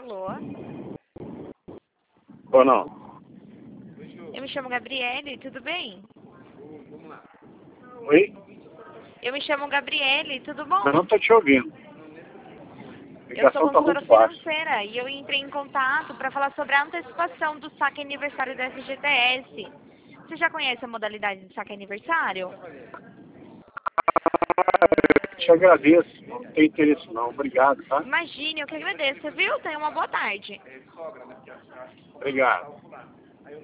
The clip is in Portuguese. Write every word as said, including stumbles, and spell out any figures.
Alô? Ou não? Eu me chamo Gabriele, tudo bem? Oi? Eu me chamo Gabriele, tudo bom? Eu não estou te ouvindo. A Eu sou ligação está consultora muito baixa. financeira e eu entrei em contato para falar sobre a antecipação do saque aniversário da F G T S. Você já conhece a modalidade de saque aniversário? Te agradeço. Não tem interesse não. Obrigado, tá? Imagine, eu que agradeço, viu? Tenha uma boa tarde. Obrigado.